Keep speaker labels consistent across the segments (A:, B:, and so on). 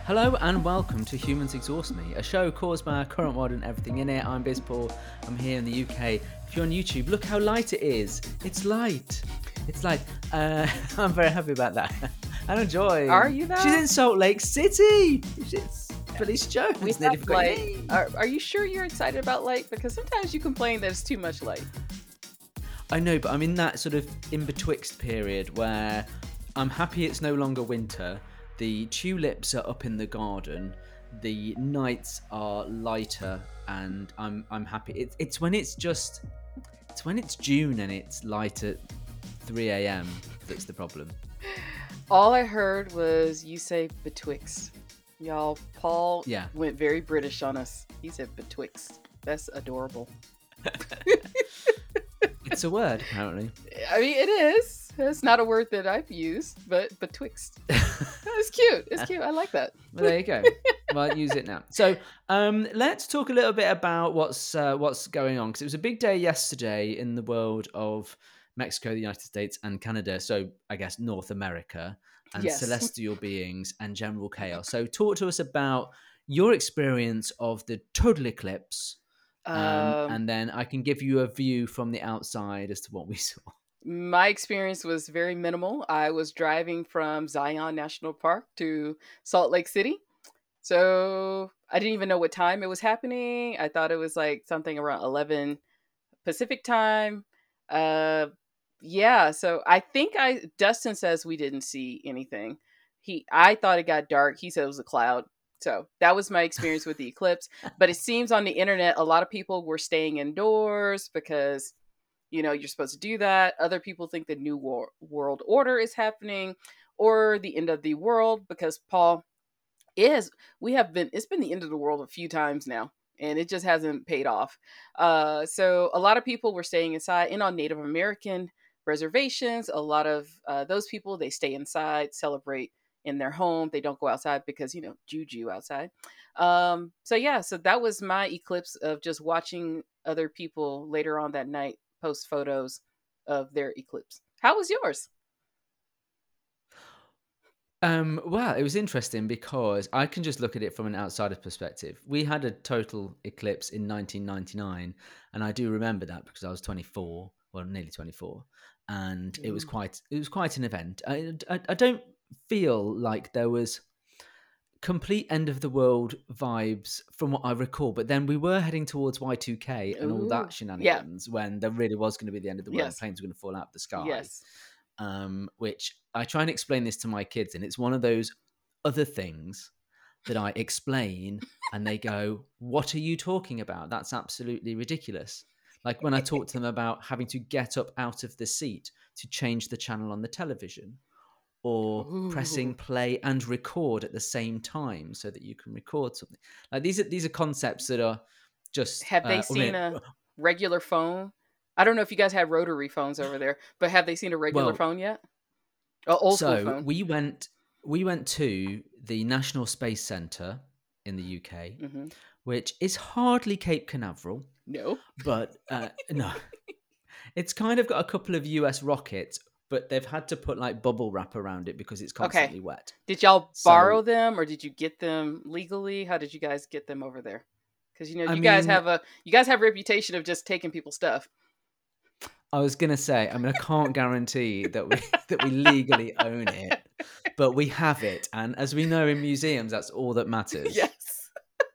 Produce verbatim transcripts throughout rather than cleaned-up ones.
A: Hello and welcome to Humans Exhaust Me, a show caused by our current world and everything in it. I'm Biz Paul. I'm here in the U K. If you're on YouTube, look how light it is. It's light. It's light. Uh, I'm very happy about that. And enjoy.
B: Are you though?
A: She's in Salt Lake City. She's Felice Jones.
B: We
A: nearly
B: have
A: forgot your
B: light.
A: name.
B: Are, are you sure you're excited about light? Because sometimes you complain that it's too much light.
A: I know, but I'm in that sort of in betwixt period where I'm happy it's no longer winter. The tulips are up in the garden. The nights are lighter, and I'm I'm happy. It, it's when it's just it's when it's June and it's light at three a.m. that's the problem.
B: All I heard was you say betwixt. Y'all, Paul
A: Yeah.
B: went very British on us. He said betwixt. That's adorable.
A: It's a word, apparently.
B: I mean, it is. It's not a word that I've used, but betwixt. It's cute. It's cute. I like that.
A: Well, there you go. Well, use it now. So um, let's talk a little bit about what's uh, what's going on, because it was a big day yesterday in the world of Mexico, the United States, and Canada. So I guess North America and
B: Yes.
A: celestial beings and general chaos. So talk to us about your experience of the total eclipse, um,
B: Um,
A: and then I can give you a view from the outside as to what we saw.
B: My experience was very minimal. I was driving from Zion National Park to Salt Lake City. So I didn't even know what time it was happening. I thought it was like something around eleven Pacific time. Uh yeah, so I think I Dustin says we didn't see anything. He I thought it got dark. He said it was a cloud. So that was my experience with the eclipse. But it seems on the internet a lot of people were staying indoors because you know, you're supposed to do that. Other people think the new war- world order is happening or the end of the world because Paul is we have been it's been the end of the world a few times now and it just hasn't paid off. Uh so a lot of people were staying inside and on Native American reservations, a lot of uh, those people they stay inside, celebrate in their home. They don't go outside because, you know, juju outside. Um so yeah, so that was my eclipse of just watching other people later on that night post photos of their eclipse. How was yours?
A: Um, well, it was interesting because I can just look at it from an outsider's perspective. We had a total eclipse in nineteen ninety-nine, and I do remember that because I was twenty-four, well, nearly twenty-four, and it was
B: Ooh.
A: quite it was quite an event. I, I, I don't feel like there was complete end of the world vibes from what I recall, but then we were heading towards Y two K and all that
B: Ooh. Yeah.
A: shenanigans when there really was going to be the end of the world and
B: Yes.
A: planes were going to fall out of the sky.
B: Yes.
A: Um, which I try and explain this to my kids, and it's one of those other things that I explain, and they go, "What are you talking about? That's absolutely ridiculous." Like when I talk to them about having to get up out of the seat to change the channel on the television, or pressing
B: Ooh.
A: play and record at the same time so that you can record something. Like these are these are concepts that are just.
B: Have they
A: Uh, I
B: seen
A: mean,
B: a regular phone? I don't know if you guys have rotary phones over there, but have they seen a regular
A: well,
B: phone yet? An old school
A: so
B: phone.
A: we went we went to the National Space Centre in the U K,
B: Mm-hmm.
A: which is hardly Cape Canaveral,
B: No.
A: but uh, no, it's kind of got a couple of U S rockets, but they've had to put like bubble wrap around it because it's
B: Okay.
A: constantly wet.
B: Did y'all
A: So
B: borrow them or did you get them legally? How did you guys get them over there? Because you know
A: I
B: you guys
A: mean,
B: have a you guys have a reputation of just taking people's stuff.
A: I was gonna say, I mean, I can't guarantee that we that we legally own it, but we have it, and as we know in museums, that's all that matters.
B: Yes.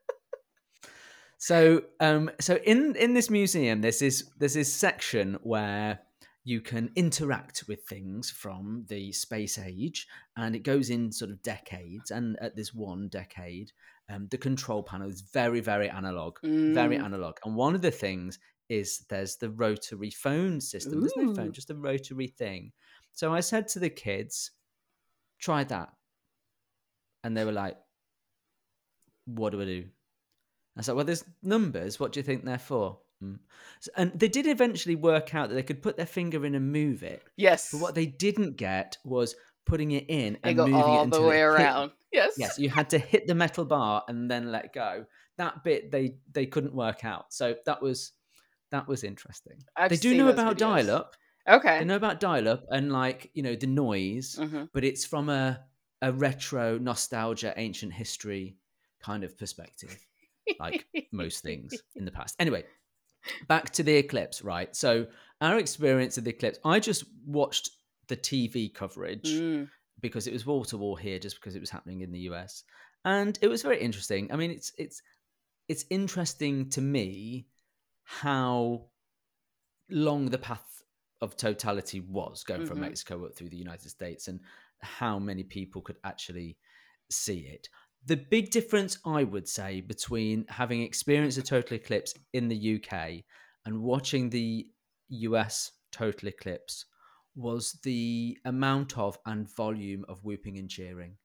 A: So, um, so in in this museum, there's this there's this section where you can interact with things from the space age, and it goes in sort of decades. And at this one decade, um, the control panel is very, very analog, very
B: Mm.
A: analog. And one of the things is there's the rotary phone system. There's no phone,
B: Ooh.
A: just a rotary thing. So I said to the kids, "Try that," and they were like, "What do I do?" I was like, well, there's numbers. What do you think they're for? Mm. So- And they did eventually work out that they could put their finger in and move it. But
B: Yes.
A: what they didn't get was putting it in
B: And
A: and
B: go
A: moving it
B: all the
A: until
B: way
A: it hit.
B: around. Yes.
A: Yes, you had to hit the metal bar and then let go. That bit they they couldn't work out. So that was that was interesting.
B: I've
A: They do
B: seen
A: know
B: those
A: about
B: videos.
A: dial-up. They
B: Okay.
A: know about dial-up and like, you know, the noise,
B: Mm-hmm.
A: but it's from a a retro nostalgia, ancient history kind of perspective, like most things in the past. Anyway, back to the eclipse, right? So our experience of the eclipse, I just watched the T V coverage
B: Mm.
A: because it was wall to wall here, just because it was happening in the U S, and it was very interesting. I mean, it's it's it's interesting to me how long the path of totality was going from
B: Mm-hmm.
A: Mexico up through the United States, and how many people could actually see it. The big difference, I would say, between having experienced a total eclipse in the U K and watching the U S total eclipse was the amount of and volume of whooping and cheering.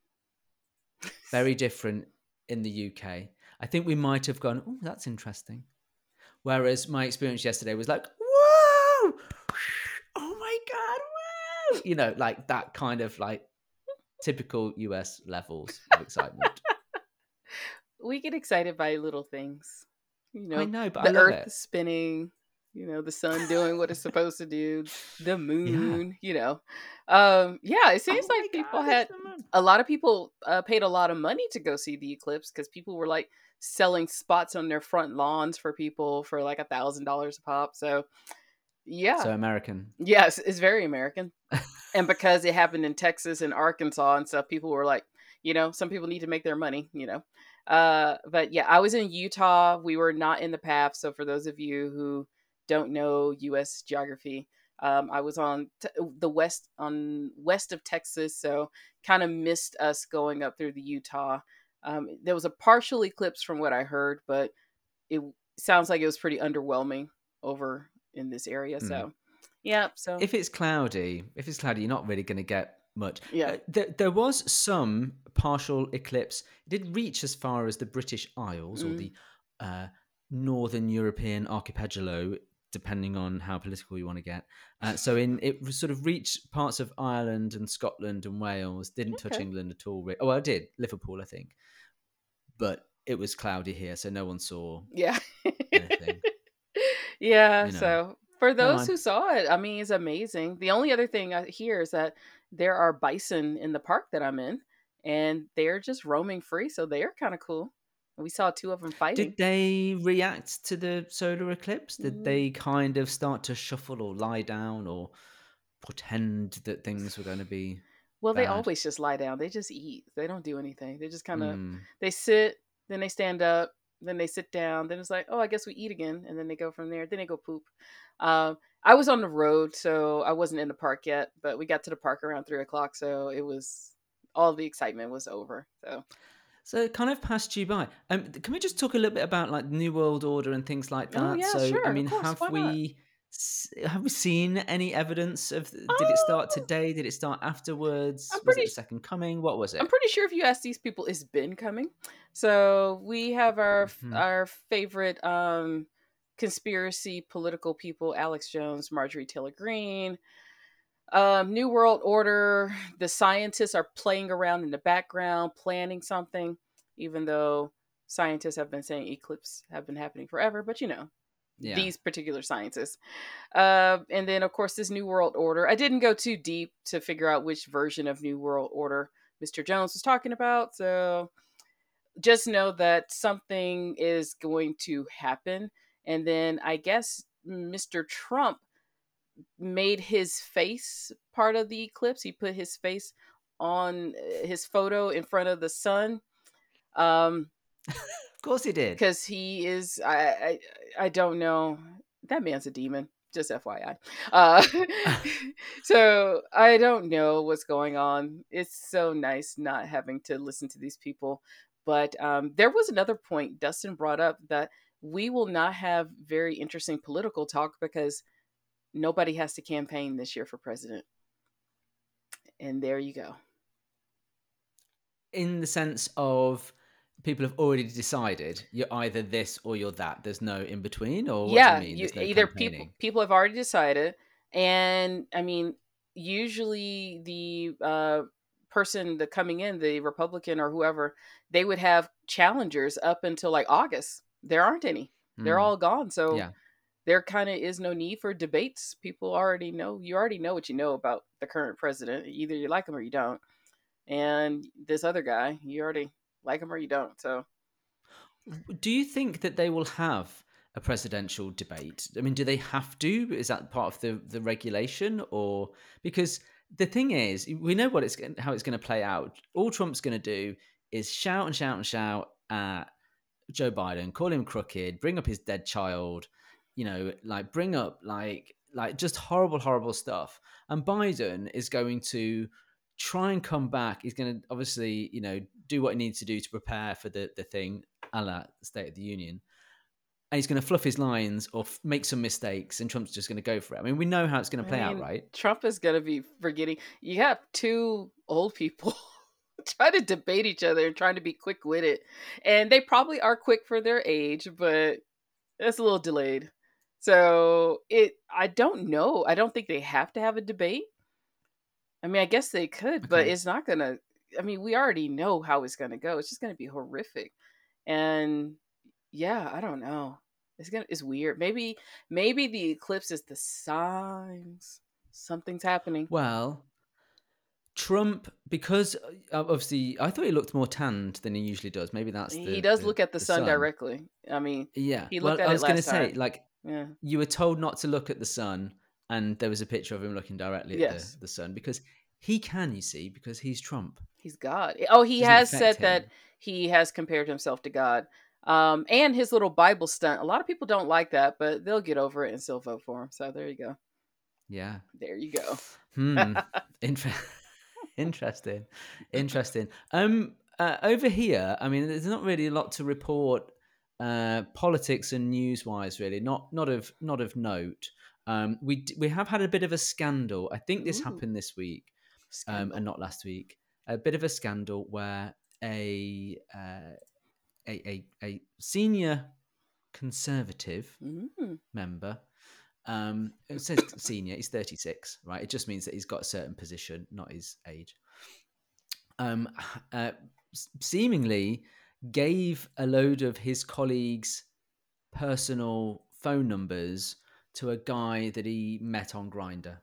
A: Very different in the U K. I think we might have gone, oh, that's interesting. Whereas my experience yesterday was like, whoa, oh my God, whoa. You know, like that kind of like typical U S levels of excitement.
B: We get excited by little things. You
A: I
B: know,
A: know, but I
B: the
A: love
B: earth
A: it.
B: is spinning, you know, the sun doing what it's supposed to do, the
A: Yeah.
B: moon, you know. Um, yeah, it seems
A: Oh my
B: like people
A: God, it's
B: had
A: the moon.
B: a lot of people uh, paid a lot of money to go see the eclipse because people were like selling spots on their front lawns for people for like a thousand dollars a pop. So yeah,
A: So American.
B: yes, it's very American. And because it happened in Texas and Arkansas and stuff, people were like, you know, some people need to make their money, you know. Uh, but yeah, I was in Utah. We were not in the path. So for those of you who don't know U S geography, um, I was on t- the west on west of Texas, so kind of missed us going up through the Utah. Um, there was a partial eclipse from what I heard, but it sounds like it was pretty underwhelming over in this area.
A: Mm.
B: So yeah, so
A: If it's cloudy, if it's cloudy, you're not really going to get much.
B: yeah.
A: Uh, there, there was some partial eclipse. It did reach as far as the British Isles or
B: Mm.
A: the uh, Northern European archipelago, depending on how political you want to get. Uh, so in it sort of reached parts of Ireland and Scotland and Wales. Didn't touch
B: Okay.
A: England at all. Oh, well, it did Liverpool, I think, but it was cloudy here, so no one saw
B: Yeah.
A: anything.
B: Yeah,
A: You know,
B: so for
A: never
B: those
A: mind.
B: who saw it, I mean, it's amazing. The only other thing I hear is that there are bison in the park that I'm in, and they're just roaming free, so they're kind of cool. We saw two of them
A: Did
B: fighting.
A: they react to the solar eclipse? Did
B: Mm.
A: they kind of start to shuffle or lie down or pretend that things were going to be
B: Well, they
A: bad?
B: always just lie down. They just eat. They don't do anything. They just kind of
A: Mm,
B: they sit, then they stand up, then they sit down. Then it's like, oh, I guess we eat again, and then they go from there. Then they go poop. Um, I was on the road, so I wasn't in the park yet, but we got to the park around three o'clock, so it was all the excitement was over. So,
A: so it kind of passed you by. Um, can we just talk a little bit about like New World Order and things like
B: oh
A: that?
B: yeah,
A: So, I
B: sure, of
A: mean,
B: course,
A: have
B: why not?
A: we s- have we seen any evidence of? Did it start
B: Oh,
A: today? Did it start afterwards?
B: I'm
A: Was it
B: pretty
A: the second coming? What was
B: I'm
A: it?
B: pretty sure if you ask these people, it's been coming. So we have our
A: Hmm.
B: our favorite um, conspiracy political people: Alex Jones, Marjorie Taylor Greene, um, New World Order. The scientists are playing around in the background, planning something, even though scientists have been saying eclipses have been happening forever. But you know,
A: Yeah.
B: these particular scientists. Uh, and then, of course, this New World Order. I didn't go too deep to figure out which version of New World Order mister Jones was talking about. So just know that something is going to happen. And then I guess mister Trump made his face part of the eclipse. He put his face on uh, his photo in front of the sun. Um,
A: Of course he did.
B: because he is I, I I don't know. That man's a demon. Just F Y I. Uh, so I don't know what's going on. It's so nice not having to listen to these people. But um, there was another point Dustin brought up that we will not have very interesting political talk because nobody has to campaign this year for president. And there you go.
A: In the sense of people have already decided you're either this or you're that. There's no in between, or what do you
B: Yeah,
A: mean?
B: you
A: There's no
B: either people
A: campaigning.
B: people have already decided, and I mean, usually the uh, person that coming in, the Republican or whoever, they would have challengers up until like August. There aren't any; they're
A: Hmm.
B: all gone. So
A: Yeah.
B: there kind of is no need for debates. People already know. You already know what you know about the current president. Either you like him or you don't. and this other guy, you already like him or you don't. So
A: Do you think that they will have a presidential debate? I mean, do they have to? Is that part of the the regulation, or because the thing is, we know what it's gon- how it's going to play out. All Trump's going to do is shout and shout and shout at Joe Biden, call him crooked, bring up his dead child, you know, like bring up like like just horrible, horrible stuff. And Biden is going to try and come back. He's going to obviously, you know, do what he needs to do to prepare for the the thing, a la State of the Union. And he's going to fluff his lines or f- make some mistakes, and Trump's just going to go for it. I mean, we know how it's going to
B: I
A: play out,
B: mean,
A: right?
B: Trump is gonna be forgetting. You have two old people trying to debate each other and trying to be quick witted, and they probably are quick for their age, but it's a little delayed. So it, I don't know. I don't think they have to have a debate. I mean, I guess they could, but
A: Okay.
B: it's not gonna. I mean, we already know how it's gonna go. It's just gonna be horrific, and yeah, I don't know. It's gonna. It's weird. Maybe, maybe the eclipse is the signs something's happening.
A: Well, Trump, because uh, obviously, I thought he looked more tanned than he usually does. Maybe that's
B: He
A: the
B: does
A: the
B: look at the
A: the
B: sun
A: sun.
B: directly. I mean,
A: Yeah.
B: he looked
A: Well,
B: at
A: I
B: it
A: was going to
B: last
A: say,
B: time.
A: like,
B: Yeah.
A: you were told not to look at the sun, and there was a picture of him looking directly at the
B: Yes,
A: the sun because he can, you see, because he's Trump.
B: he's God. Oh, he
A: Doesn't
B: has
A: affect
B: said that
A: him.
B: he has compared himself to God. Um, and his little Bible stunt. A lot of people don't like that, but they'll get over it and still vote for him. So there you go.
A: Yeah.
B: There you go.
A: Hmm. Inter- Interesting. Interesting. Um. Uh, over here, I mean, there's not really a lot to report, uh, politics and news wise. Really, not not of not of note. Um. We d- we have had a bit of a scandal. I think this
B: Ooh,
A: happened this week, um, and
B: scandal.
A: not last week. A bit of a scandal where a uh, a, a a senior conservative
B: Mm.
A: member. Um, it says senior. He's thirty-six, right? It just means that he's got a certain position, not his age. Um, uh, Seemingly gave a load of his colleagues' personal phone numbers to a guy that he met on Grinder,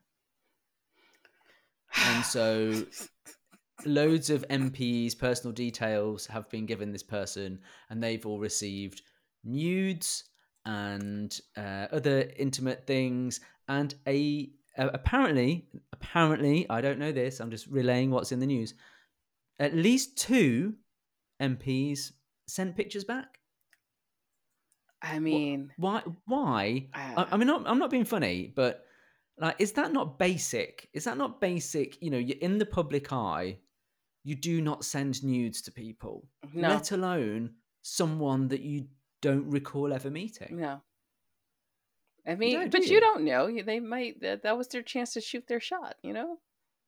A: and so loads of M Ps' personal details have been given this person, and they've all received nudes and uh, other intimate things, and a uh, apparently, apparently, I don't know this. I'm just relaying what's in the news. At least two M Ps sent pictures back.
B: I
A: What?
B: mean,
A: Why? Why? I,
B: uh,
A: I mean, I'm, I'm not being funny, but like, is that not basic? Is that not basic? You know, you're in the public eye. You do not send nudes to people,
B: no,
A: let alone someone that you don't recall ever meeting.
B: no. I
A: You
B: mean,
A: don't, do
B: but you
A: you?
B: don't know. They might. That, that was their chance to shoot their shot. You know,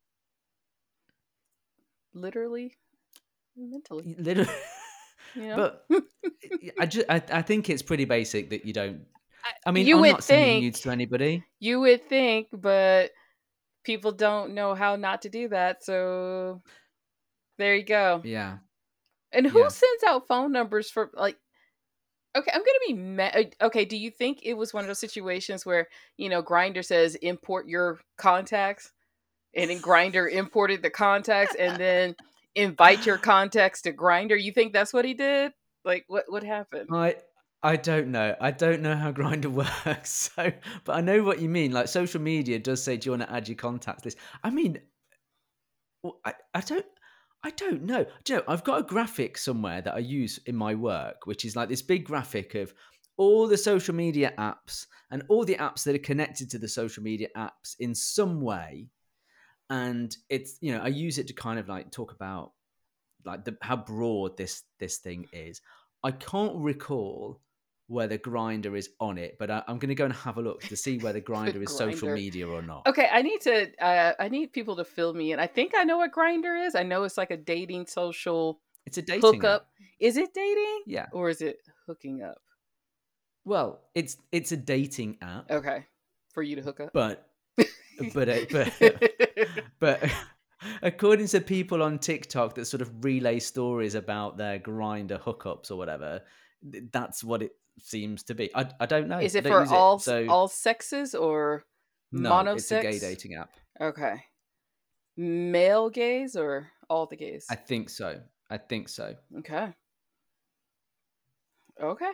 B: literally, mentally.
A: Literally.
B: You know.
A: But I just, I, I think it's pretty basic that you don't.
B: I-
A: I mean,
B: you
A: I'm
B: would
A: not sending
B: think.
A: nudes to anybody.
B: You would think, but people don't know how not to do that. So there you go.
A: Yeah,
B: And who
A: yeah.
B: sends out phone numbers for like? Okay, I'm gonna be mad. Okay, do you think it was one of those situations where you know Grinder says import your contacts, and then Grinder imported the contacts, and then invite your contacts to Grinder? You think that's what he did? Like, what what happened?
A: I I don't know. I don't know how Grinder works. So, but I know what you mean. Like social media does say, "Do you want to add your contacts list?" I mean, well, I I don't. I don't know. Do you know, I've got a graphic somewhere that I use in my work, which is like this big graphic of all the social media apps and all the apps that are connected to the social media apps in some way. And it's, you know, I use it to kind of like talk about like the, how broad this this thing is. I can't recall whether Grinder is on it, but I, I'm going to go and have a look to see whether
B: The
A: Grinder is social
B: Grinder.
A: media or not.
B: Okay, I need to. Uh, I need people to fill me in. I think I know what Grinder is. I know it's like a dating social
A: It's a dating app.
B: hookup. Is it dating
A: Yeah.
B: or is it hooking up?
A: Well, it's it's a dating app,
B: Okay, for you to hook up.
A: but but uh, but but according to people on TikTok that sort of relay stories about their Grinder hookups or whatever, th- that's what it seems to be. I I don't know.
B: Is
A: I
B: it
A: don't
B: for
A: use it,
B: all
A: so
B: all sexes or
A: no, it's a gay
B: monosex?
A: dating app.
B: Okay, male gays or all the gays?
A: I think so. I think so.
B: Okay. Okay.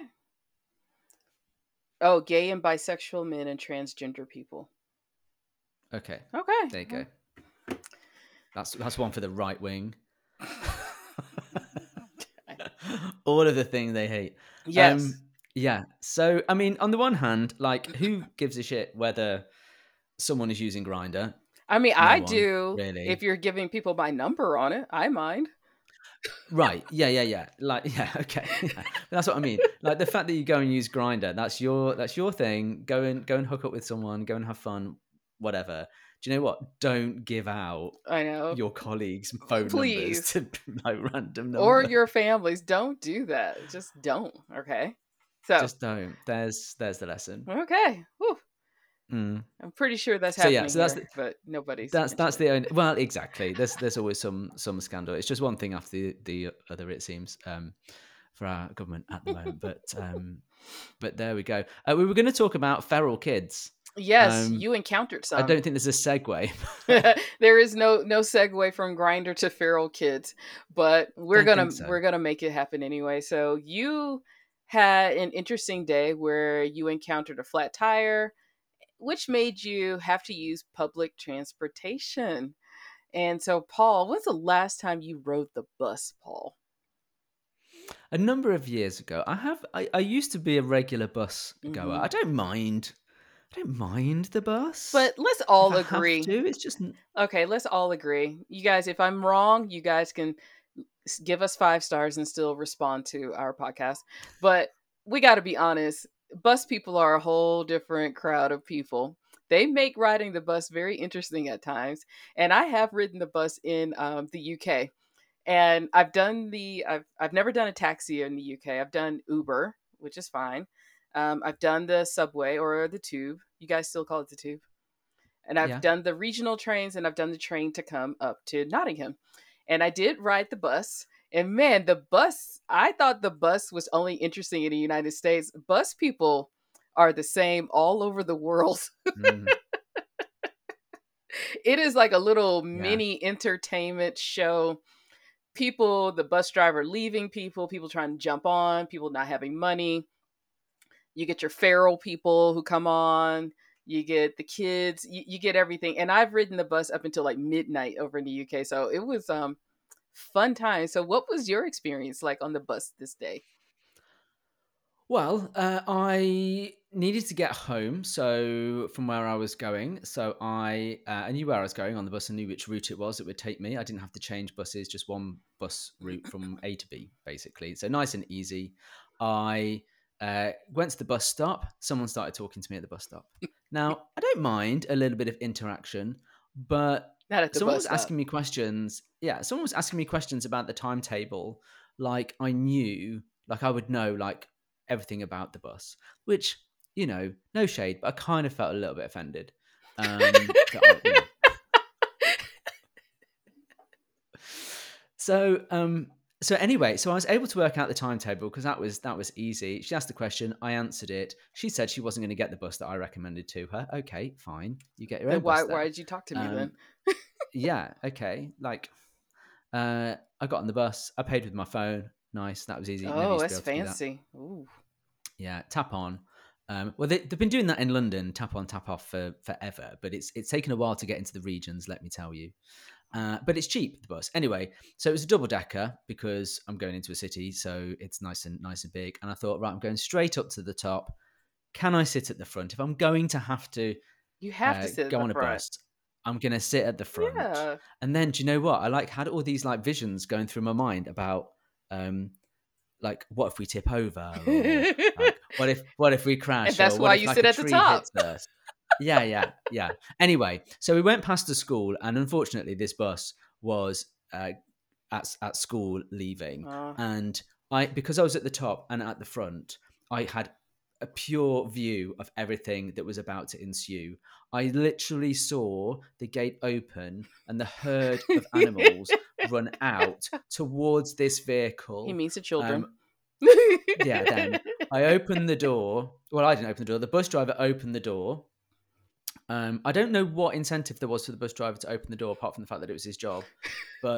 B: Oh, gay and bisexual men and transgender people.
A: Okay.
B: Okay.
A: There you go. That's that's one for the right wing. All of the things they hate.
B: Yes.
A: Um, yeah. So, I mean, on the one hand, like, who gives a shit whether someone is using Grindr?
B: I mean,
A: No
B: I
A: one,
B: do.
A: really.
B: If you're giving people my number on it, I mind.
A: Right. Yeah, yeah, yeah. Like, yeah, okay. Yeah. But that's what I mean. Like, the fact that you go and use Grindr, that's your that's your thing. Go and go and hook up with someone, go and have fun, whatever. Do you know what? Don't give out
B: I know.
A: your colleagues' phone numbers
B: Please.
A: to like random
B: Or
A: number.
B: your families. Don't do that. Just don't. Okay. So,
A: Just don't. There's there's the lesson.
B: okay. Whew.
A: Mm.
B: I'm pretty sure that's
A: So yeah,
B: happening
A: so that's
B: here,
A: the,
B: but nobody's
A: that's that's
B: mentioned
A: the only. Well, exactly. There's there's always some some scandal. It's just one thing after the, the other, it seems, um, for our government at the moment. But um, but there we go. Uh, we were going to talk about feral kids.
B: it. Yes,
A: Um,
B: you encountered
A: I
B: some.
A: don't think there's a segue.
B: There is no no segue from Grinder to feral kids, but we're
A: Don't
B: gonna
A: think so.
B: we're gonna make it happen anyway. So you had an interesting day where you encountered a flat tire, which made you have to use public transportation. And so, Paul, when's the last time you rode the bus, Paul?
A: A number of years ago, I have. I, I used to be a regular bus goer.
B: Hmm
A: I don't mind. I don't mind the bus
B: But let's
A: if
B: all
A: I have
B: agree.
A: to. It's just n-
B: Okay, let's all agree. You guys, if I'm wrong, you guys can s- give us five stars and still respond to our podcast. But we got to be honest, bus people are a whole different crowd of people. They make riding the bus very interesting at times. And I have ridden the bus in um, the U K. And I've done the, I've, I've never done a taxi in the U K. I've done Uber, which is fine. Um, I've done the subway or the tube. You guys still call it the tube? And I've
A: yeah.
B: done the regional trains and I've done the train to come up to Nottingham. And I did ride the bus. And man, the bus, I thought the bus was only interesting in the United States. Bus people are the same all over the world.
A: Mm,
B: It is like a little
A: yeah.
B: mini entertainment show. People, the bus driver leaving people, people trying to jump on, people not having money. You get your feral people who come on. You get the kids. You, you get everything. And I've ridden the bus up until like midnight over in the U K, so it was um fun time. So, what was your experience like on the bus this day?
A: Well, uh, I needed to get home, so from where I was going, so I uh, I knew where I was going on the bus. I knew which route it was that would take me. I didn't have to change buses; just one bus route from A to B, basically. So nice and easy. I uh, went to the bus stop. Someone started talking to me at the bus stop. Now, I don't mind a little bit of interaction, but
B: Not at the
A: someone
B: bus
A: was
B: stop.
A: asking me questions. Yeah, someone was asking me questions about the timetable, like I knew, like I would know, like everything about the bus, which, you know, no shade, but I kind of felt a little bit offended. Um, that I, you know. So, um, so anyway, so I was able to work out the timetable because that was that was easy. She asked the question, I answered it. She said she wasn't going to get the bus that I recommended to her. Okay, fine, you get your
B: Then
A: own
B: why
A: bus
B: why
A: then.
B: did you talk to me then?
A: Um, yeah, okay. Like, uh, I got on the bus. I paid with my phone. Nice, that was easy. Never
B: Oh,
A: used to be
B: that's
A: able to do that.
B: fancy. Ooh.
A: Yeah, tap on. Um, well, they, they've been doing that in London, tap on, tap off for forever, but it's it's taken a while to get into the regions. Let me tell you. Uh, but it's cheap, the bus. Anyway, so it was a double decker because I'm going into a city, so it's nice and nice and big. And I thought, right, I'm going straight up to the top. Can I sit at the front? If I'm going to have to
B: You have
A: uh,
B: to sit in
A: go
B: the
A: on a
B: front.
A: bus, I'm going to sit at the front.
B: Yeah.
A: And then, do you know what? I like had all these like visions going through my mind about um, like what if we tip over, or like what if what if we
B: And
A: crash, or
B: that's
A: what
B: why
A: if
B: you
A: like
B: sit
A: a
B: at the
A: tree
B: top.
A: hits us. Yeah, yeah, yeah. Anyway, so we went past the school, and unfortunately, this bus was uh, at at school leaving,
B: Uh,
A: and I because I was at the top and at the front, I had a pure view of everything that was about to ensue. I literally saw the gate open and the herd of animals run out towards this
B: he
A: vehicle.
B: means the children.
A: Um, yeah, then I opened the door. Well, I didn't open the door. The bus driver opened the door. Um, I don't know what incentive there was for the bus driver to open the door, apart from the fact that it was his job. But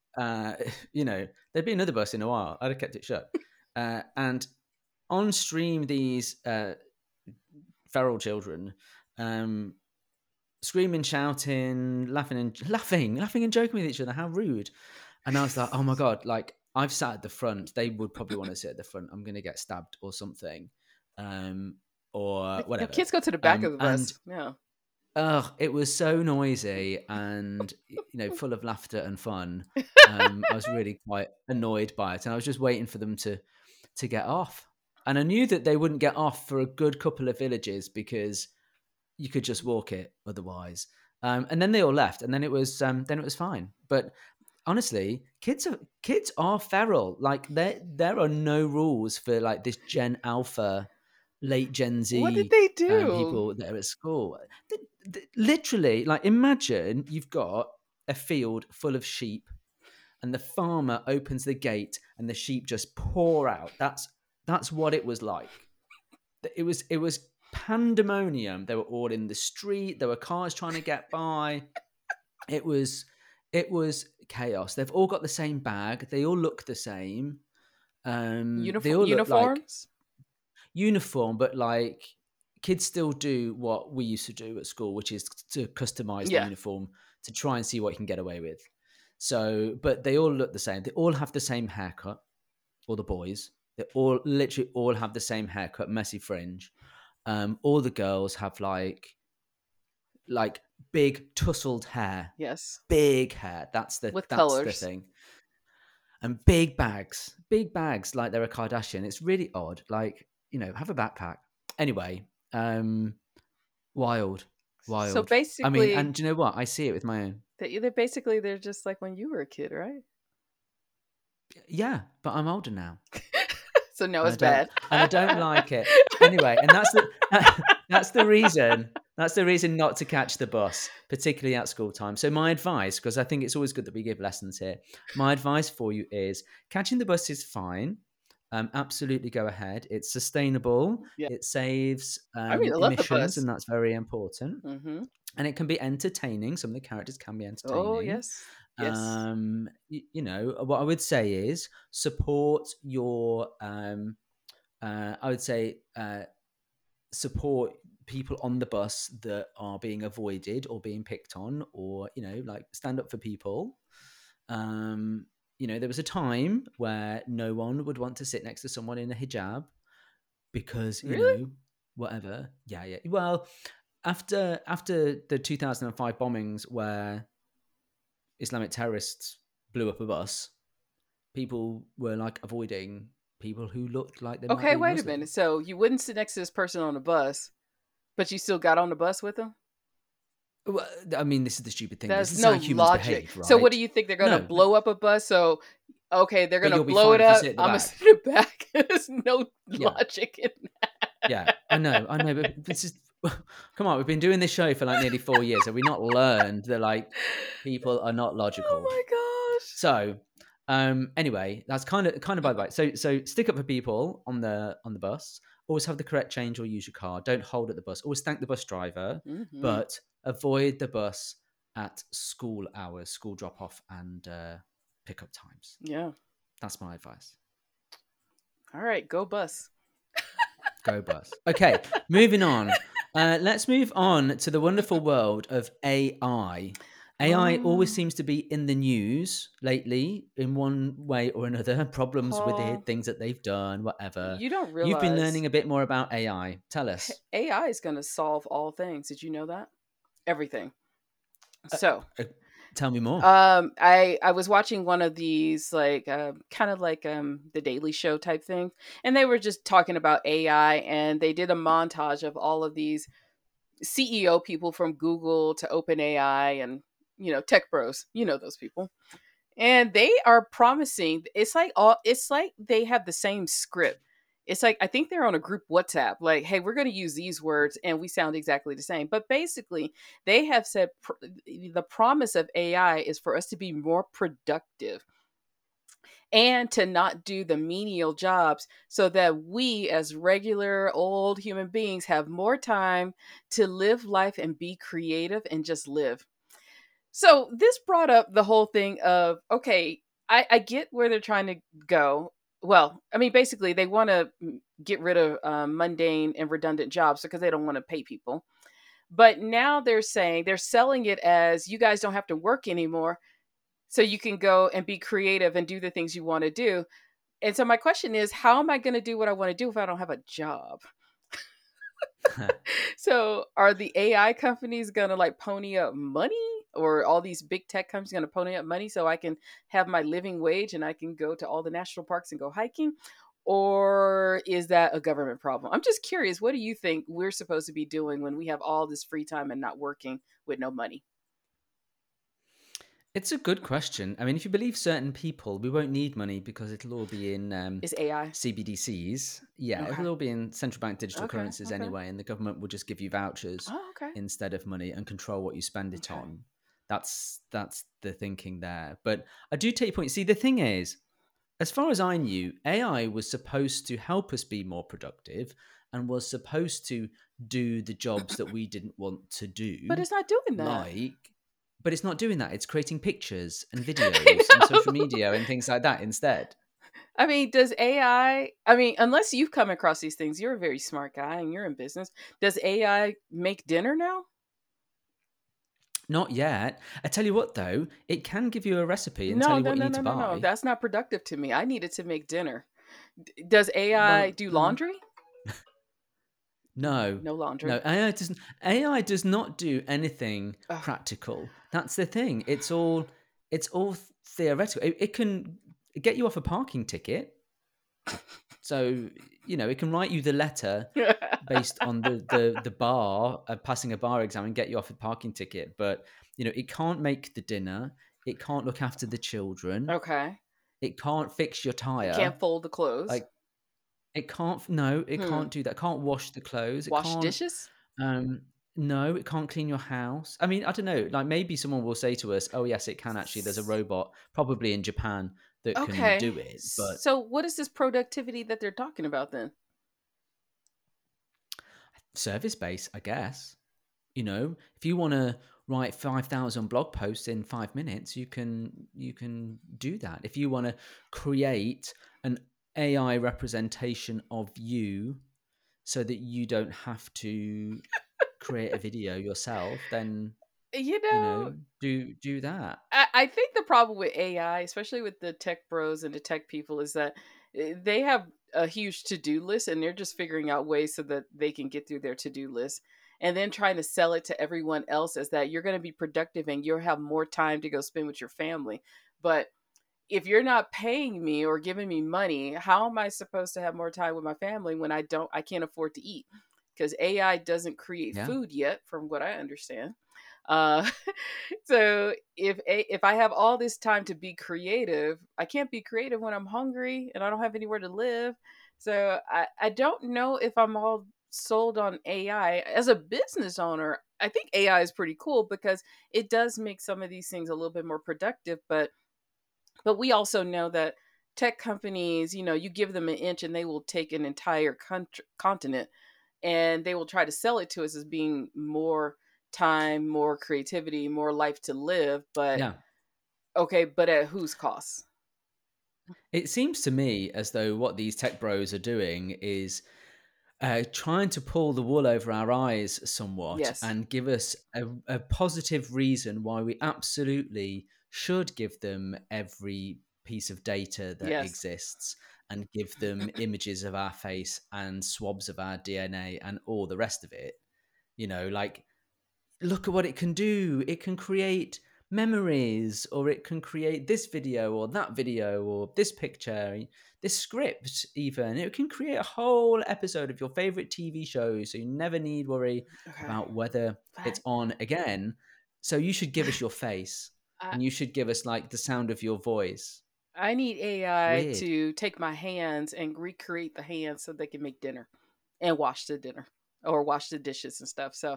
A: uh, you know, there'd be another bus in a while. I'd have kept it shut. Uh, and on stream, these uh, feral children um, screaming, shouting, laughing and laughing, laughing and joking with each other. How rude! And I was like, oh my god, like I've sat at the front. They would probably want to sit at the front. I'm going to get stabbed or something, um, or
B: The, the
A: whatever.
B: kids go to the back
A: Um,
B: of the
A: and
B: bus. Yeah.
A: ugh, it was so noisy and you know full of laughter and fun. Um, I was really quite annoyed by it, and I was just waiting for them to to get off. And I knew that they wouldn't get off for a good couple of villages because you could just walk it otherwise. Um, and then they all left, and then it was um, then it was fine. But honestly, kids are kids are feral. Like there there are no rules for like this Gen Alpha, late Gen
B: What did
A: Z
B: they
A: um,
B: do?
A: people that are at school. Th- th- Literally, like imagine you've got a field full of sheep, and the farmer opens the gate, and the sheep just pour out. That's that's what it was like. It was it was pandemonium. They were all in the street. There were cars trying to get by. It was it was chaos. They've all got the same bag. They all look the same. Um, they
B: Uniform
A: all look like
B: uniforms?
A: uniform, but like kids still do what we used to do at school, which is to customize the
B: Yeah.
A: uniform to try and see what you can get away with. So, but they all look the same. They all have the same haircut. All the boys, they all literally all have the same haircut, messy fringe. Um, all the girls have like like big tousled hair,
B: Yes.
A: big hair. That's the
B: With
A: that's the
B: colors.
A: thing. And big bags, big bags, like they're a Kardashian. It's really odd. Like you know, have a backpack. Anyway, um, wild,
B: So
A: wild. I mean,
B: basically,
A: and do you know what? I see it with my own.
B: they they're basically they're just like when you were a kid, right?
A: Yeah, but I'm older now.
B: So no,
A: and I
B: it's
A: don't
B: bad.
A: and I don't like it anyway. And that's the that's the reason. That's the reason not to catch the bus, particularly at school time. So my advice, because I think it's always good that we give lessons here. My advice for you is catching the bus is fine. Um, absolutely go ahead. It's sustainable.
B: Yeah.
A: It saves
B: I mean,
A: um,
B: I love the
A: emissions,
B: bus.
A: and that's very important.
B: Mm-hmm.
A: And it can be entertaining. Some of the characters can be
B: Oh
A: entertaining.
B: yes, yes.
A: Um, you, you know, what I would say is support your um, uh, I would say uh, support people on the bus that are being avoided or being picked on, or you know, like stand up for people. Um, you know, there was a time where no one would want to sit next to someone in a hijab because you
B: Really?
A: know, whatever. Yeah, yeah. Well, after after the two thousand five bombings where Islamic terrorists blew up a bus, people were like avoiding people who looked like they might
B: Okay,
A: be
B: wait a
A: Muslim.
B: minute. So you wouldn't sit next to this person on the bus, but you still got on the bus with them?
A: Well, I mean, this is the stupid thing. This
B: That's
A: is
B: no
A: how humans
B: logic.
A: behave,
B: So what
A: right?
B: do you think they're gonna
A: No,
B: blow up a bus? So okay, they're
A: but
B: gonna
A: you'll be
B: blow
A: fine
B: it
A: if you
B: up.
A: sit at the
B: I'm gonna
A: back.
B: sit in the back. There's no
A: Yeah,
B: logic in that.
A: yeah. I know, I know, but this is come on. We've been doing this show for like nearly four years. Have we not learned that like people are not
B: Oh
A: logical?
B: my gosh.
A: So, um, anyway, that's kind of kind of by the way. So, so stick up for people on the on the bus. Always have the correct change or use your card. Don't hold at the bus. Always thank the bus driver,
B: Mm-hmm.
A: but avoid the bus at school hours, school drop off, and uh, pickup times.
B: Yeah.
A: That's my advice.
B: All right, go bus.
A: Go bus. Okay, moving on. Uh, let's move on to the wonderful world of A I. A I always
B: Oh,
A: seems to be in the news lately in one way or another. Problems with it,
B: Paul,
A: things that they've done, whatever.
B: you don't
A: You've been
B: realize
A: learning a bit more about A I. Tell us.
B: A I is going to solve all things. Did you know that? Everything.
A: Uh,
B: So,
A: uh, tell me more.
B: um, I I was watching one of these like uh, kind of like um the Daily Show type thing, and they were just talking about A I, and they did a montage of all of these C E O people from Google to OpenAI and you know tech bros, you know those people, and they are promising. It's like all it's like they have the same script. It's like I think they're on a group WhatsApp, like, hey, we're going to use these words and we sound exactly the same. But basically, they have said pr- the promise of A I is for us to be more productive and to not do the menial jobs so that we, as regular old human beings, have more time to live life and be creative and just live. So this brought up the whole thing of, okay, I, I get where they're trying to go. Well, I mean, basically, they want to get rid of um, mundane and redundant jobs because they don't want to pay people. But now they're saying they're selling it as you guys don't have to work anymore, so you can go and be creative and do the things you want to do. And so my question is, how am I going to do what I want to do if I don't have a job? So are the A I companies gonna like pony up money, or all these big tech companies gonna pony up money so I can have my living wage and I can go to all the national parks and go hiking? Or is that a government problem? I'm just curious, what do you think we're supposed to be doing when we have all this free time and not working with no money?
A: It's a good question. I mean, if you believe certain people, we won't need money because it'll all be in um,
B: Is A I?
A: C B D Cs. Yeah,
B: Okay.
A: it'll all be in central bank digital
B: Okay.
A: currencies
B: Okay.
A: anyway, and the government will just give you vouchers
B: Oh, okay.
A: instead of money and control what you spend it
B: Okay.
A: on. That's that's the thinking there. But I do take your point. See, the thing is, as far as I knew, A I was supposed to help us be more productive and was supposed to do the jobs that we didn't want to
B: But
A: do,
B: it's not doing that.
A: like, but it's not doing that. It's creating pictures and
B: I
A: videos and social
B: know.
A: media and things like that instead.
B: I mean, does A I, I I mean, unless you've come across these things, you're a very smart guy and you're in business. Does A I make dinner now?
A: Not yet. I tell you what, though, it can give you a recipe and tell
B: No,
A: you
B: no,
A: what you
B: no,
A: need
B: no,
A: to
B: no, no.
A: buy.
B: That's not productive to me. I need it to make dinner. D- Does A I
A: Well,
B: do
A: mm,
B: laundry?
A: no,
B: No
A: no.
B: laundry.
A: A I doesn't. A I does not do anything
B: Ugh.
A: practical. That's the thing. It's all. It's all theoretical. It, it can get you off a parking ticket. So you know, it can write you the letter based on the the the bar, uh, passing a bar exam, and get you off a parking ticket. But you know, it can't make the dinner. It can't look after the children.
B: Okay.
A: It can't fix your
B: It
A: tire.
B: can't fold the clothes.
A: Like it can't. No, it
B: Hmm.
A: can't do that. It can't wash the clothes. It
B: Wash
A: can't.
B: dishes?
A: Um, no, it can't clean your house. I mean, I don't know. Like maybe someone will say to us, "Oh, yes, it can actually." There's a
B: S-
A: robot, probably in Japan, that can
B: Okay.
A: do it. But
B: So what is this productivity that they're talking about then?
A: service base, I guess. You know, if you want to write five thousand blog posts in five minutes, you can you can do that. If you want to create an A I representation of you so that you don't have to create a video yourself, then
B: You
A: you
B: know,
A: know, do do that.
B: I, I think the problem with A I, especially with the tech bros and the tech people, is that eh, they have a huge to do list and they're just figuring out ways so that they can get through their to do list and then trying to sell it to everyone else as that you're going to be productive and you'll have more time to go spend with your family. But if you're not paying me or giving me money, how am I supposed to have more time with my family when I don't, I can't afford to eat? Because A I doesn't create
A: Yeah.
B: food yet, from what I understand. Uh, so if a, if I have all this time to be creative, I can't be creative when I'm hungry and I don't have anywhere to live. So I, I don't know if I'm all sold on A I. As a business owner, I think A I is pretty cool because it does make some of these things a little bit more productive, but but we also know that tech companies, you know, you give them an inch and they will take an entire country, continent and they will try to sell it to us as being more time, more creativity, more life to live. But
A: Yeah.
B: okay, but at whose cost?
A: It seems to me as though what these tech bros are doing is uh, trying to pull the wool over our eyes somewhat
B: Yes.
A: and give us a, a positive reason why we absolutely should give them every piece of data that
B: Yes.
A: exists and give them images of our face and swabs of our D N A and all the rest of it. You know, like look at what it can do. It can create memories, or it can create this video, or that video, or this picture, this script, even. It can create a whole episode of your favorite T V show, so you never need worry
B: Okay.
A: about whether
B: I,
A: it's on again. So you should give us your face,
B: I,
A: and you should give us like the sound of your voice.
B: I need A I
A: Weird.
B: to take my hands and recreate the hands so they can make dinner and wash the dinner or wash the dishes and stuff. So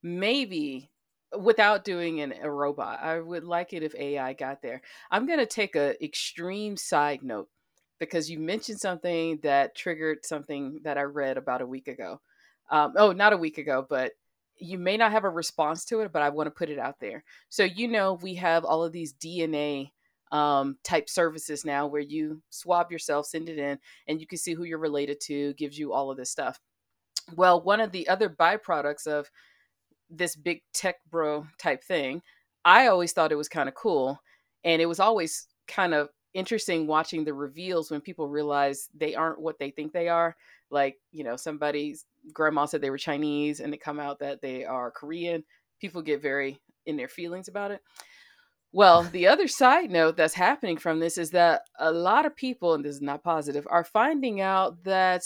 B: maybe without doing an, a robot, I would like it if A I got there. I'm going to take a extreme side note because you mentioned something that triggered something that I read about a week ago. Um, oh, not a week ago, but you may not have a response to it, but I want to put it out there. So, you know, we have all of these D N A um, type services now where you swab yourself, send it in, and you can see who you're related to, gives you all of this stuff. Well, one of the other byproducts of this big tech bro type thing, I always thought it was kind of cool. And it was always kind of interesting watching the reveals when people realize they aren't what they think they are. Like, you know, somebody's grandma said they were Chinese and they come out that they are Korean. People get very in their feelings about it. Well, the other side note that's happening from this is that a lot of people, and this is not positive, are finding out that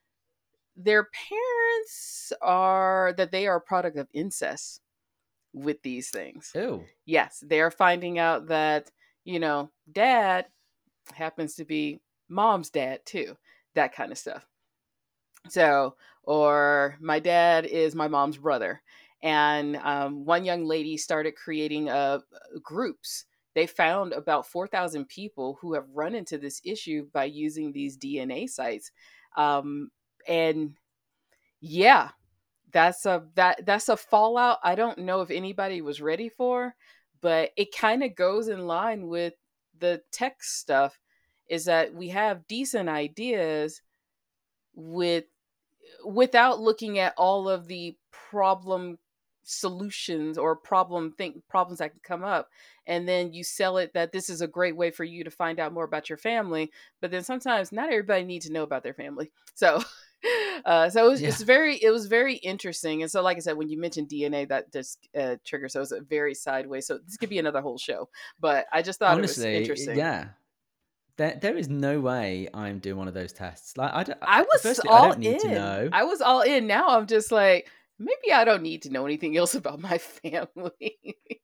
B: their parents are, that they are a product of incest with these things.
A: Ew.
B: Yes, they're finding out that, you know, dad happens to be mom's dad too, that kind of stuff. So, or my dad is my mom's brother. And um, one young lady started creating uh, groups. They found about four thousand people who have run into this issue by using these D N A sites. Um, and yeah, that's a that that's a fallout I don't know if anybody was ready for, but it kind of goes in line with the tech stuff, is that we have decent ideas with without looking at all of the problem solutions or problem think problems that can come up, and then you sell it that this is a great way for you to find out more about your family, but then sometimes not everybody needs to know about their family. So uh so it was,
A: Yeah.
B: it's very it was very interesting. And so, like I said, when you mentioned D N A, that just uh triggers, so it's a very sideways, so this could be another whole show, but I just thought it was
A: Honestly,
B: interesting.
A: yeah. There, there is no way I'm doing one of those tests. Like, I don't.
B: I
A: I-
B: was
A: Firstly, I
B: all
A: don't need to
B: in.
A: know.
B: I was all in. Now I'm just like, maybe I don't need to know anything else about my family.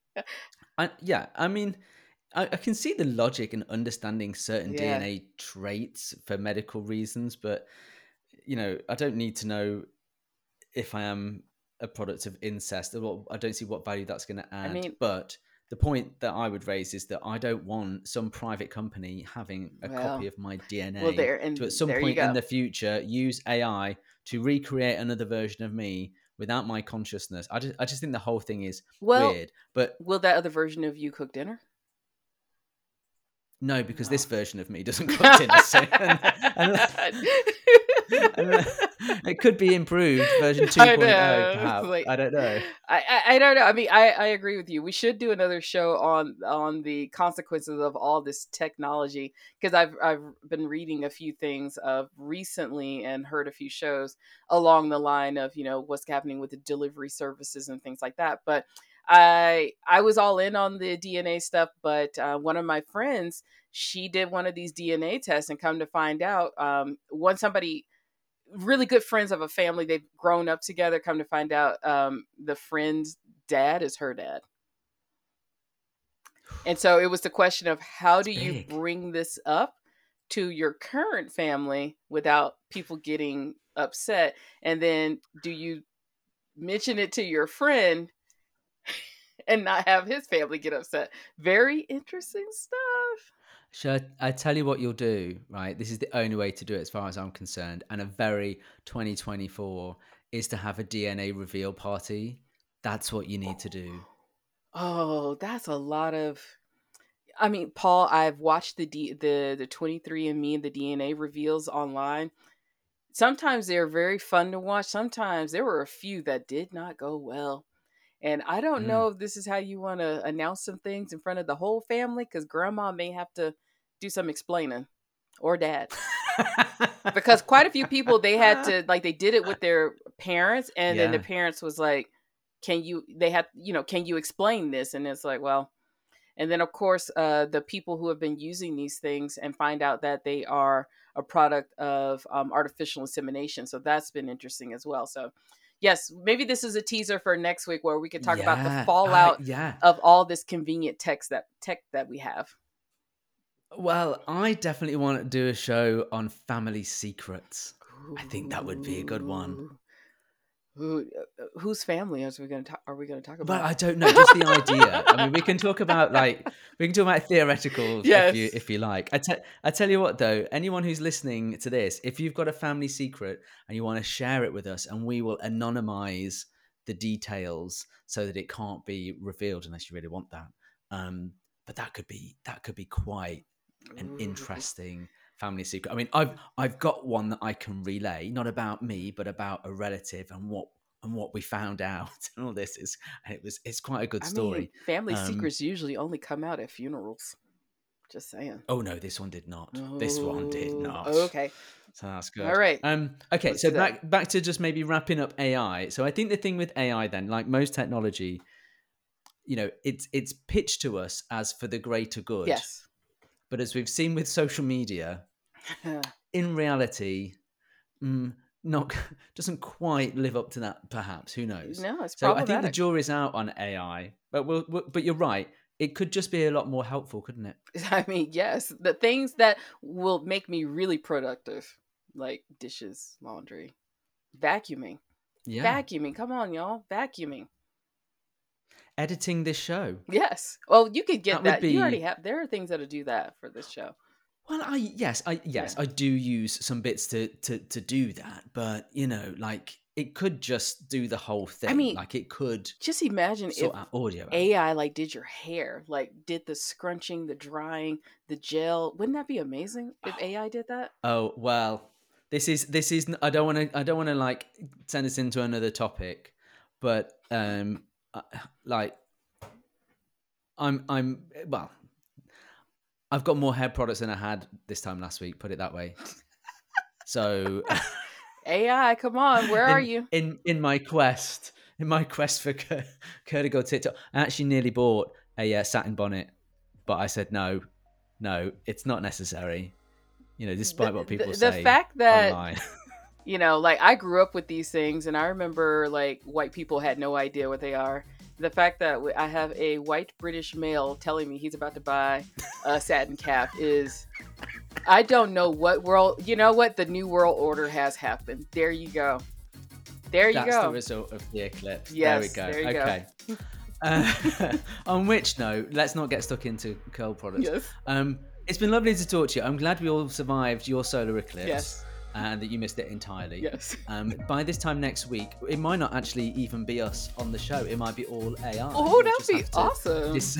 A: I, yeah, I mean, I, I can see the logic in understanding certain
B: Yeah.
A: D N A traits for medical reasons, but you know, I don't need to know if I am a product of incest. Well, I don't see what value that's going to
B: I
A: add.
B: mean,
A: But the point that I would raise is that I don't want some private company having a copy
B: well,
A: of my
B: well,
A: D N A
B: there
A: to, at
B: and
A: some
B: there you
A: point in
B: go.
A: the future, use A I to recreate another version of me without my consciousness. I just, I just think the whole thing is
B: Well,
A: weird. But
B: will that other version of you cook dinner?
A: no, because
B: No.
A: this version of me doesn't cook dinner. So, and, and, and, it could be improved, version
B: I
A: 2.0,
B: know. It's
A: perhaps.
B: like
A: I don't know.
B: I, I I don't know. I mean, I I agree with you. We should do another show on on the consequences of all this technology, because I've I've been reading a few things of recently and heard a few shows along the line of, you know, what's happening with the delivery services and things like that. But I I was all in on the D N A stuff, but uh, one of my friends, she did one of these D N A tests, and come to find out, um, once somebody really good friends of a family, they've grown up together, come to find out um the friend's dad is her dad. And so it was the question of, how
A: It's
B: do you
A: big.
B: bring this up to your current family without people getting upset, and then do you mention it to your friend and not have his family get upset? Very interesting stuff.
A: Should I, I tell you what you'll do, right? This is the only way to do it as far as I'm concerned, and a very twenty twenty-four is to have a D N A reveal party. That's what you need to do.
B: Oh, that's a lot of, I mean, Paul, I've watched the D, the the twenty-three and Me and the D N A reveals online. Sometimes they're very fun to watch. Sometimes there were a few that did not go well. And I don't
A: Mm.
B: know if this is how you want to announce some things in front of the whole family, because grandma may have to do some explaining, or dad. Because quite a few people, they had to, like, they did it with their parents, and then the
A: Yeah.
B: parents was like, can you, they had, you know, can you explain this? And it's like, well, and then, of course, uh, the people who have been using these things and find out that they are a product of um, artificial insemination. So that's been interesting as well. So, yes, maybe this is a teaser for next week where we could talk about the
A: Yeah. Uh,
B: fallout
A: yeah.
B: of all this convenient text that tech that we have.
A: Well, I definitely want to do a show on family secrets. I think that would be a good one.
B: Ooh. Who, uh, whose family are we going to talk? Are we going to talk
A: Well,
B: about?
A: I don't know, just the idea. I mean, we can talk about like we can talk about theoreticals if you
B: Yes.
A: if you like. I tell I tell you what though, anyone who's listening to this, if you've got a family secret and you want to share it with us, and we will anonymize the details so that it can't be revealed unless you really want that. Um, but that could be that could be quite an
B: Ooh.
A: interesting family secret. I mean, I've I've got one that I can relay, not about me, but about a relative and what and what we found out and all this is. It was it's quite a good
B: I
A: story.
B: mean, family
A: Um,
B: secrets usually only come out at funerals. Just saying.
A: oh no, this one did not.
B: Oh,
A: This one did not.
B: okay.
A: So that's
B: All
A: good.
B: right.
A: Um, okay,
B: Let's
A: so
B: do that.
A: back back to just maybe wrapping up A I. So I think the thing with A I then, like most technology, you know, it's it's pitched to us as for the greater good.
B: Yes.
A: But as we've seen with social media, in reality, mm, not doesn't quite live up to that. Perhaps, who knows?
B: No, it's
A: So I
B: problematic.
A: think the jury's out on A I. But we'll, we'll, but you're right. It could just be a lot more helpful, couldn't it?
B: I mean, yes, the things that will make me really productive, like dishes, laundry, vacuuming.
A: Yeah.
B: Vacuuming. Come on, y'all. Vacuuming.
A: Editing this show.
B: Yes. Well, you could get
A: That would
B: that. You already
A: be-
B: have. There are things that'll do that for this show.
A: Well, I yes, I yes,
B: Yeah.
A: I do use some bits to to to do that, but you know, like it could just do the whole thing.
B: mean,
A: like it could
B: Just imagine if
A: sort out audio. out.
B: A I like did your hair, like did the scrunching, the drying, the gel. Wouldn't that be amazing if A I did that?
A: Oh well, this is this is. I don't want to. I don't want to like send us into another topic, but um, uh, like I'm I'm well. I've got more hair products than I had this time last week. Put it that way. So
B: A I, come on, where
A: in,
B: are you?
A: in in my quest in my quest for Cur- Curtigo TikTok, I actually nearly bought a uh, satin bonnet, but I said no, no, it's not necessary. You know, despite
B: The-
A: what people
B: the,
A: say.
B: the fact that
A: online.
B: you know, like I grew up with these things, and I remember like white people had no idea what they are. The fact that w- I have a white British male telling me he's about to buy a satin cap is, I don't know what world, you know what? The new world order has happened. There you go. There you
A: That's
B: go.
A: the result of the eclipse.
B: Yes,
A: there we go.
B: there you go.
A: Okay. Uh, on which note, let's not get stuck into curl products.
B: Yes.
A: Um, it's been lovely to talk to you. I'm glad we all survived your solar eclipse.
B: Yes.
A: And that you missed it entirely.
B: Yes.
A: Um, by this time next week, it might not actually even be us on the show. It might be all A I.
B: Oh,
A: We'll
B: that'd
A: just
B: be
A: have to
B: awesome.
A: dis-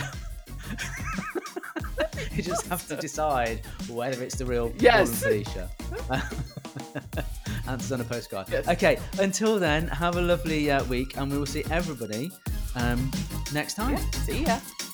A: you just have to decide whether it's the real
B: Yes.
A: Paul and Felicia. Answers on a postcard.
B: Yes.
A: Okay, until then, have a lovely uh, week, and we will see everybody um, next time.
B: Yeah. See ya.